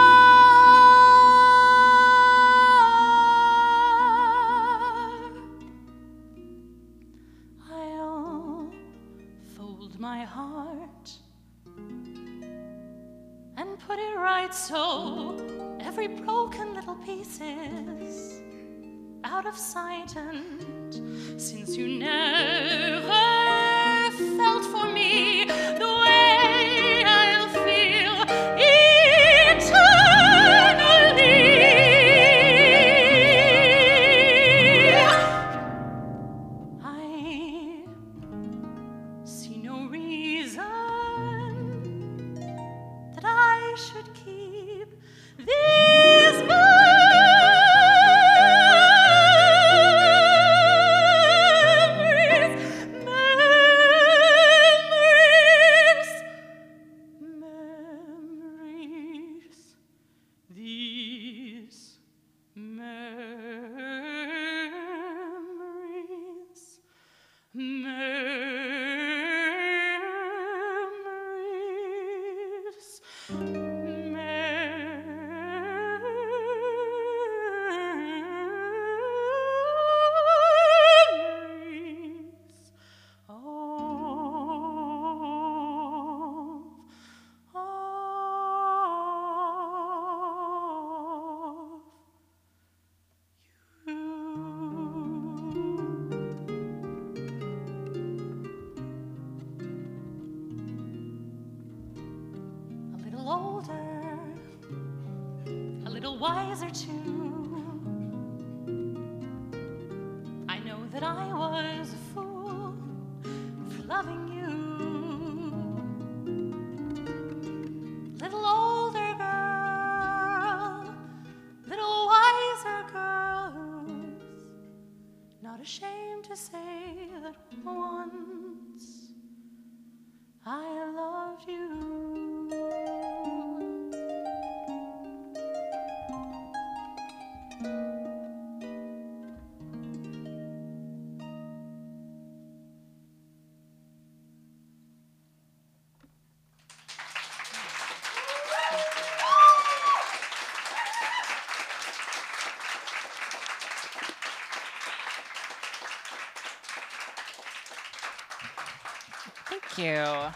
I'll fold my heart and put it right so every broken little piece is out of sight. And since you never felt for me the way I'll feel eternally, I see no reason that I should keep these memories, memories, memories, these memories. wiser too. I know that I was a fool for loving you. Little older girl, little wiser girl who's not ashamed to say that once I loved you. Thank you.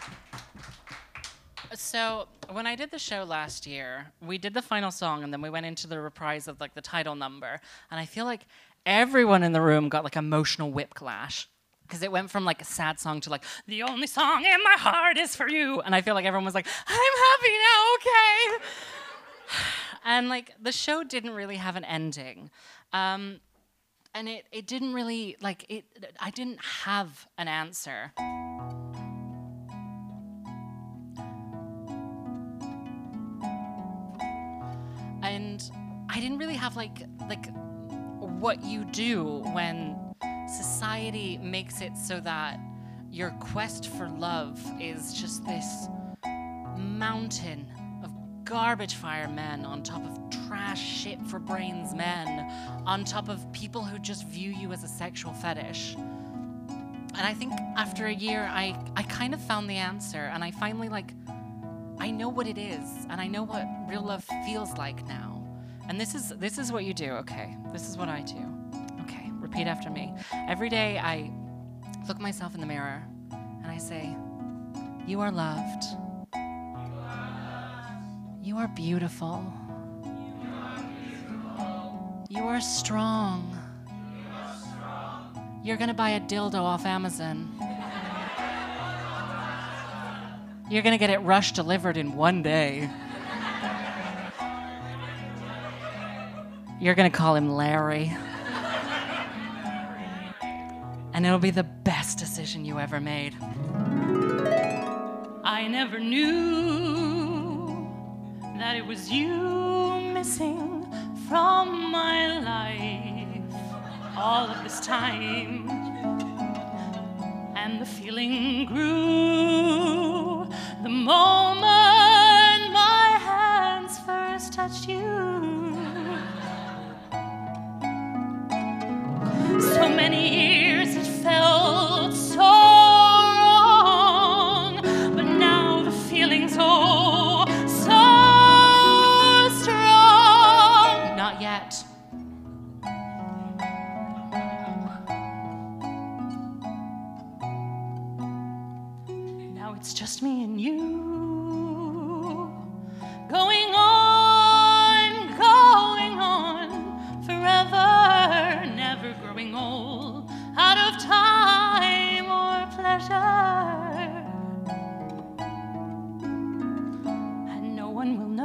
So when I did the show last year, we did the final song and then we went into the reprise of like the title number. And I feel like everyone in the room got like emotional whiplash because it went from like a sad song to like, the only song in my heart is for you. And I feel like everyone was like, I'm happy now, okay? And like the show didn't really have an ending. Um, and it, it didn't really, like, it. I didn't have an answer. And I didn't really have like like what you do when society makes it so that your quest for love is just this mountain of garbage fire men on top of trash shit for brains men, on top of people who just view you as a sexual fetish. And I think after a year, I, I kind of found the answer, and I finally like, I know what it is, and I know what real love feels like now. And this is this is what you do, okay? This is what I do. Okay, repeat after me. Every day I look myself in the mirror and I say, you are loved. You are beautiful. You are beautiful. You are strong. You are strong. You're gonna buy a dildo off Amazon. You're gonna get it rush delivered in one day. You're gonna call him Larry. And it'll be the best decision you ever made. I never knew that it was you missing from my life all of this time. And the feeling grew the moment my hands first touched you. So many years it felt so wrong, but now the feeling's oh so strong. Not yet. Now it's just me and you, going on, going on forever, never growing old, out of time or pleasure. And no one will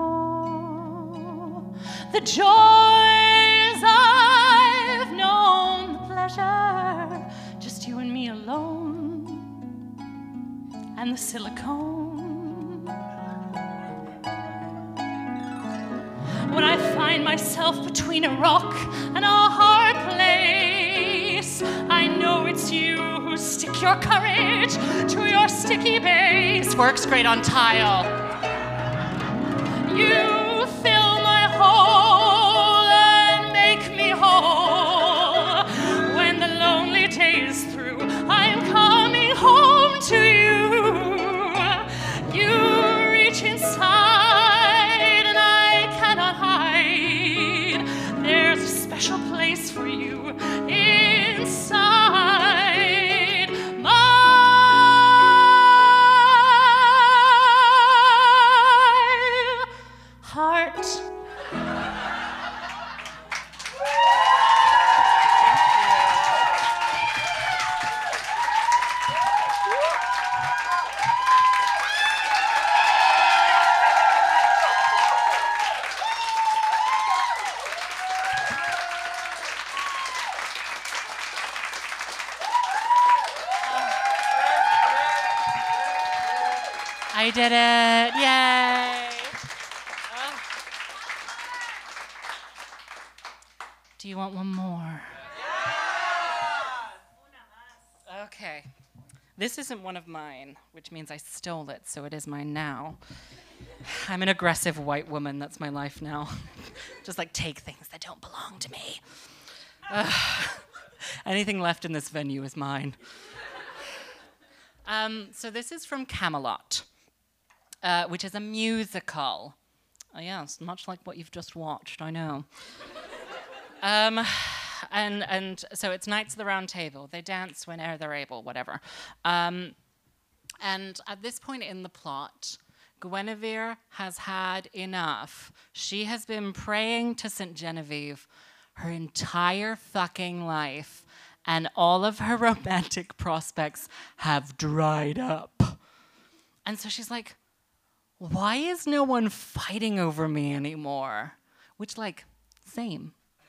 know the joys I've known, the pleasure, just you and me alone, and the silicone. When I find myself between a rock and a hard place, I know it's you who stick your courage to your sticky base. Works great on tile. You fill my hole and make me whole. When the lonely day is through, I'm coming home to you. You reach inside and I cannot hide. There's a special place for you inside my heart. I did it. Yay. Oh. Do you want one more? Okay. This isn't one of mine, which means I stole it, so it is mine now. I'm an aggressive white woman. That's my life now. Just like take things that don't belong to me. Uh, anything left in this venue is mine. Um, so this is from Camelot, uh, which is a musical. Oh, yes, much like what you've just watched, I know. um, and and so it's Knights of the Round Table. They dance whenever they're able, whatever. Um, and at this point in the plot, Guinevere has had enough. She has been praying to Saint Genevieve her entire fucking life, and all of her romantic prospects have dried up. And so she's like, why is no one fighting over me anymore? Which, like, same.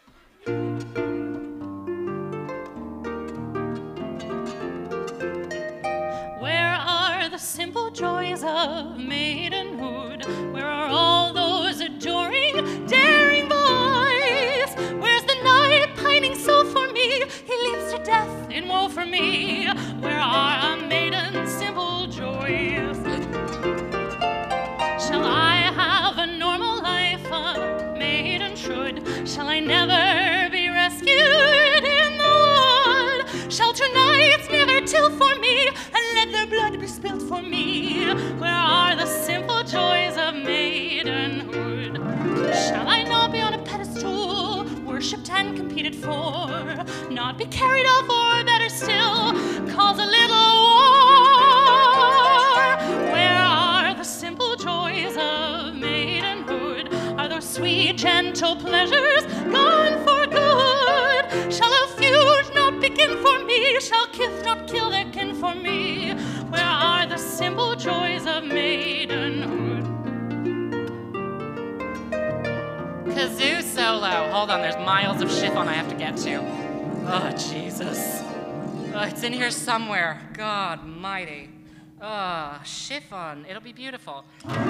Where are the simple joys of maidenhood? Where are all those adoring, daring boys? Where's the knight pining so for me? He leaps to death in woe for me. Where are a maiden's simple joys? Shall I have a normal life a maiden should? Shall I never be rescued in the wood? Shall two knights never till for me, and let their blood be spilt for me? Where are the simple joys of maidenhood? Shall I not be on a pedestal, worshipped and competed for? Not be carried off, or better still, cause a little war? Where are the simple joys of maidenhood? Are those sweet, gentle pleasures gone for good? Shall a feud not begin for me? Shall kith not kill their kin for me? Where are the simple joys of maidenhood? Kazoo solo. Hold on, there's miles of chiffon I have to get to. Oh, Jesus. Oh, it's in here somewhere. God mighty. Oh, chiffon. It'll be beautiful.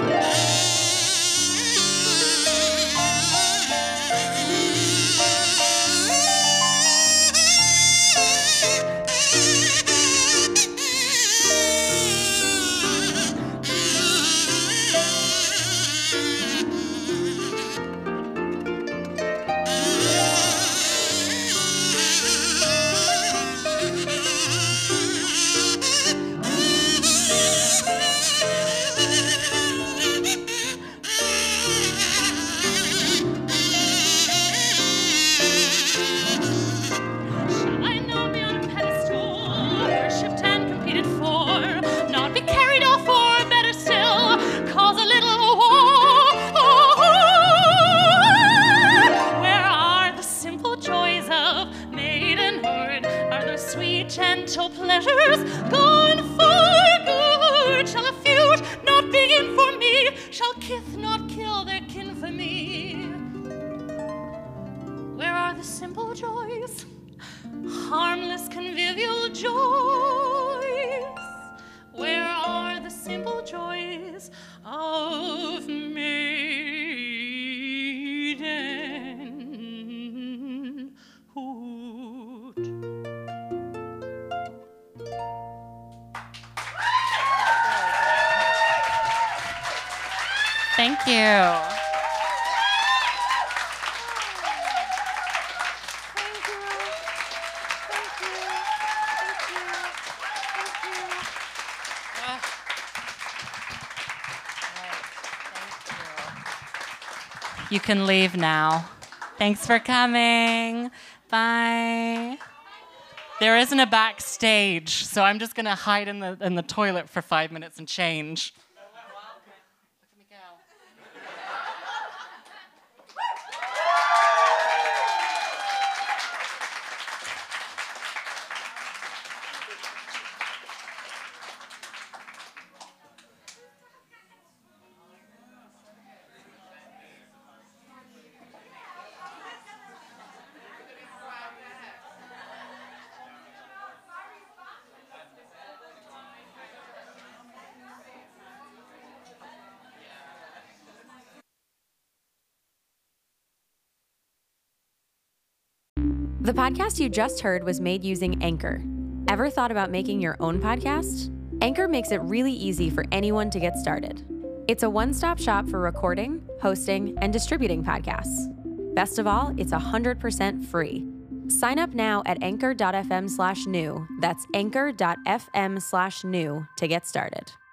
Gentle pleasures gone for good. Shall a feud not begin for me? Shall kith not kill their kin for me? Where are the simple joys? Harmless convivial joys. Where are the simple joys of maidenhood? Thank you. Thank you. Thank you. Thank you. Thank you. Uh, right, thank you. You can leave now. Thanks for coming. Bye. There isn't a backstage, so I'm just gonna hide in the in the toilet for five minutes and change. The podcast you just heard was made using Anchor. Ever thought about making your own podcast? Anchor makes it really easy for anyone to get started. It's a one-stop shop for recording, hosting, and distributing podcasts. Best of all, it's one hundred percent free. Sign up now at anchor.fm slash new. That's anchor.fm slash new to get started.